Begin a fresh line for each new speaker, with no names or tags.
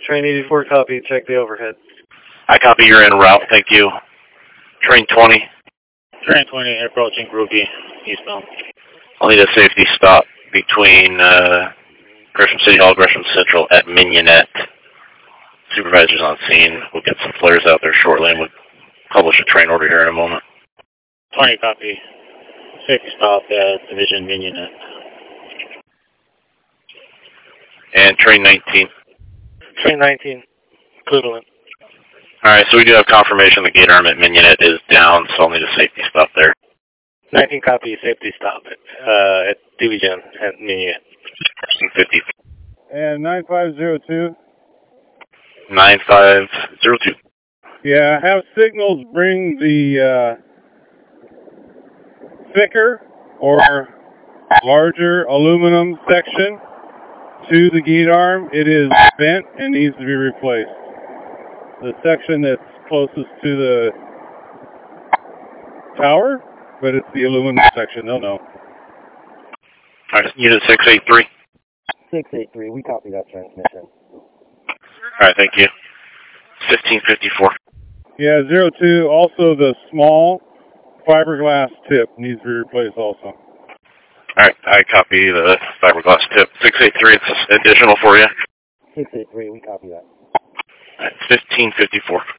Train 84, copy. Check the overhead.
I copy, you're en route, thank you. Train 20.
Train 20, approaching Groupie, eastbound.
I'll need a safety stop between Gresham City Hall, Gresham Central at Mignonette. Supervisor's on scene. We'll get some flares out there shortly and we'll publish a train order here in a moment.
20, copy. Safety stop at Division Mignonette.
And train 19.
Train 19, equivalent.
Alright, so we do have confirmation the gate arm at Mignonette is down, so I'll need a safety stop there.
19, copy. Safety stop at Division at Mignonette.
50.
And 9502.
9502.
Yeah, have signals bring the thicker or larger aluminum section to the gate arm. It is bent and needs to be replaced. The section that's closest to the tower, but it's the aluminum section. They'll know.
Alright, unit 683.
683, we copy that transmission.
Alright, thank you. 1554.
Yeah, 02, also the small fiberglass tip needs to be replaced also.
Alright, I copy the fiberglass tip. 683, it's additional for you.
683, we copy that.
Alright, 1554.